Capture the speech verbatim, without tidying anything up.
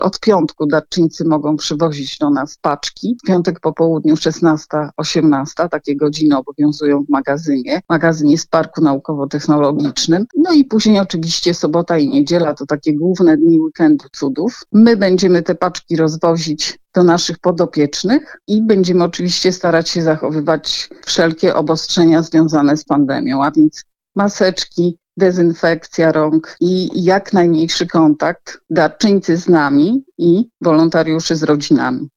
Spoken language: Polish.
Od piątku darczyńcy mogą przywozić do nas paczki. W piątek po południu szesnasta osiemnasta, takie godziny obowiązują w magazynie. Magazyn jest w Parku Naukowo-Technologicznym. No i później oczywiście sobota i niedziela to takie główne dni weekendu cudów. My będziemy te paczki rozwozić do naszych podopiecznych i będziemy oczywiście starać się zachowywać wszelkie obostrzenia związane z pandemią, a więc maseczki, dezynfekcja rąk i jak najmniejszy kontakt darczyńcy z nami i wolontariuszy z rodzinami.